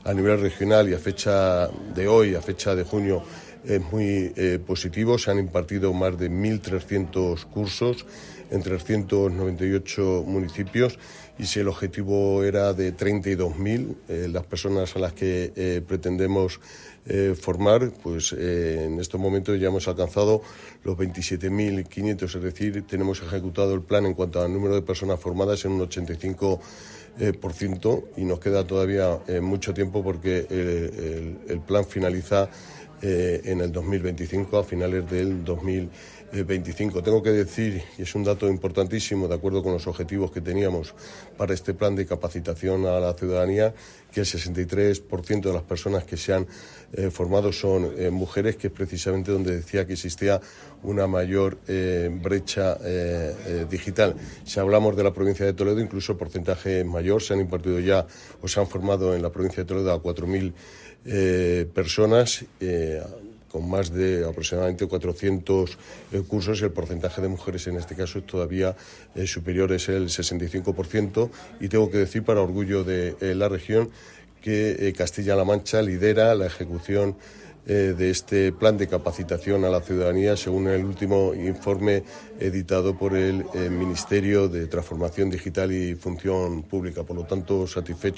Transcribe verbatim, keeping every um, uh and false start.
a nivel regional y a fecha de hoy, a fecha de junio, es muy eh, positivo. Se han impartido más de mil trescientos cursos en trescientos noventa y ocho municipios, y si el objetivo era de treinta y dos mil, eh, las personas a las que eh, pretendemos eh, formar, pues eh, en estos momentos ya hemos alcanzado los veintisiete mil quinientos, es decir, tenemos ejecutado el plan en cuanto al número de personas formadas en un ochenta y cinco por ciento, y nos queda todavía eh, mucho tiempo porque eh, el, el plan finaliza Eh, en el dos mil veinticinco, a finales del dos mil veinticinco. Tengo que decir, y es un dato importantísimo, de acuerdo con los objetivos que teníamos para este plan de capacitación a la ciudadanía, que el sesenta y tres por ciento de las personas que se han eh, formado son eh, mujeres, que es precisamente donde decía que existía una mayor eh, brecha eh, eh, digital. Si hablamos de la provincia de Toledo, incluso el porcentaje es mayor. Se han impartido ya o se han formado en la provincia de Toledo a cuatro mil Eh, personas, eh, con más de aproximadamente cuatrocientos eh, cursos, y el porcentaje de mujeres en este caso es todavía eh, superior, es el sesenta y cinco por ciento, y tengo que decir, para orgullo de eh, la región, que eh, Castilla-La Mancha lidera la ejecución eh, de este plan de capacitación a la ciudadanía, según el último informe editado por el eh, Ministerio de Transformación Digital y Función Pública. Por lo tanto, satisfecho